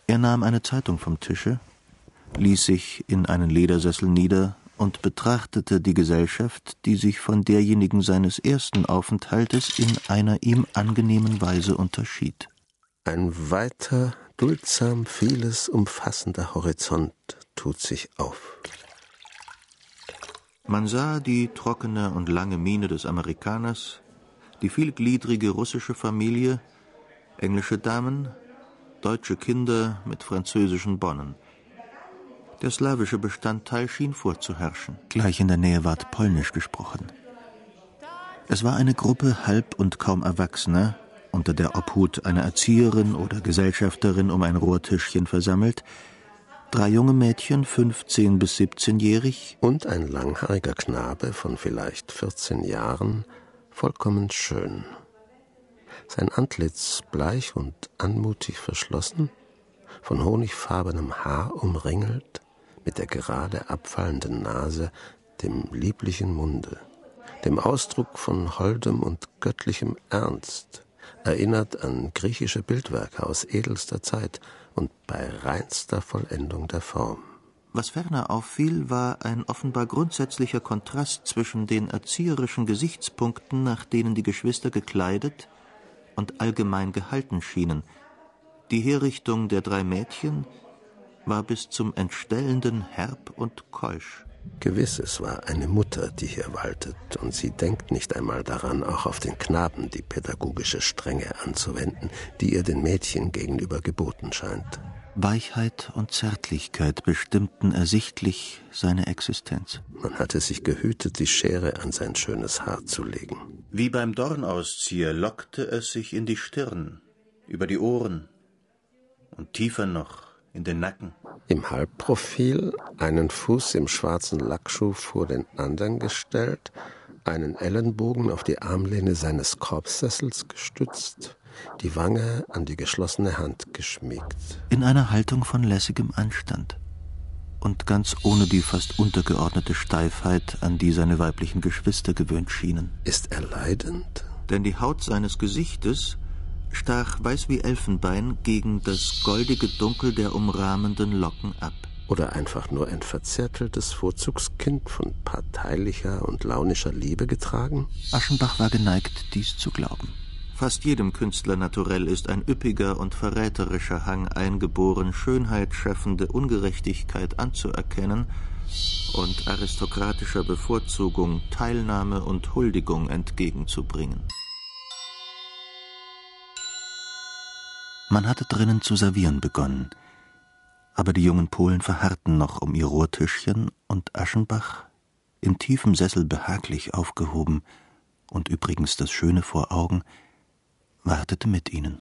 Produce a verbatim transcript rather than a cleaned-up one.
Er nahm eine Zeitung vom Tische, ließ sich in einen Ledersessel nieder und betrachtete die Gesellschaft, die sich von derjenigen seines ersten Aufenthaltes in einer ihm angenehmen Weise unterschied. Ein weiter, duldsam vieles umfassender Horizont tut sich auf. Man sah die trockene und lange Miene des Amerikaners, die vielgliedrige russische Familie, englische Damen, deutsche Kinder mit französischen Bonnen. Der slawische Bestandteil schien vorzuherrschen. Gleich in der Nähe ward Polnisch gesprochen. Es war eine Gruppe halb und kaum Erwachsener, unter der Obhut einer Erzieherin oder Gesellschafterin um ein Rohrtischchen versammelt, drei junge Mädchen, fünfzehn bis siebzehnjährig, und ein langhaariger Knabe von vielleicht vierzehn Jahren, vollkommen schön. Sein Antlitz bleich und anmutig verschlossen, von honigfarbenem Haar umringelt, mit der gerade abfallenden Nase, dem lieblichen Munde, dem Ausdruck von holdem und göttlichem Ernst, erinnert an griechische Bildwerke aus edelster Zeit und bei reinster Vollendung der Form. Was ferner auffiel, war ein offenbar grundsätzlicher Kontrast zwischen den erzieherischen Gesichtspunkten, nach denen die Geschwister gekleidet und allgemein gehalten schienen. Die Herrichtung der drei Mädchen war bis zum Entstellenden herb und keusch. Gewiss, es war eine Mutter, die hier waltet, und sie denkt nicht einmal daran, auch auf den Knaben die pädagogische Strenge anzuwenden, die ihr den Mädchen gegenüber geboten scheint. Weichheit und Zärtlichkeit bestimmten ersichtlich seine Existenz. Man hatte sich gehütet, die Schere an sein schönes Haar zu legen. Wie beim Dornauszieher lockte es sich in die Stirn, über die Ohren und tiefer noch in den Nacken. Im Halbprofil, einen Fuß im schwarzen Lackschuh vor den anderen gestellt, einen Ellenbogen auf die Armlehne seines Korbsessels gestützt, die Wange an die geschlossene Hand geschmiegt. In einer Haltung von lässigem Anstand und ganz ohne die fast untergeordnete Steifheit, an die seine weiblichen Geschwister gewöhnt schienen. Ist er leidend? Denn die Haut seines Gesichtes stach weiß wie Elfenbein gegen das goldige Dunkel der umrahmenden Locken ab. Oder einfach nur ein verzärteltes Vorzugskind von parteilicher und launischer Liebe getragen? Aschenbach war geneigt, dies zu glauben. Fast jedem Künstler naturell ist ein üppiger und verräterischer Hang eingeboren, schönheitsschaffende Ungerechtigkeit anzuerkennen und aristokratischer Bevorzugung Teilnahme und Huldigung entgegenzubringen. Man hatte drinnen zu servieren begonnen, aber die jungen Polen verharrten noch um ihr Rohrtischchen und Aschenbach, im tiefen Sessel behaglich aufgehoben und übrigens das Schöne vor Augen, wartete mit ihnen.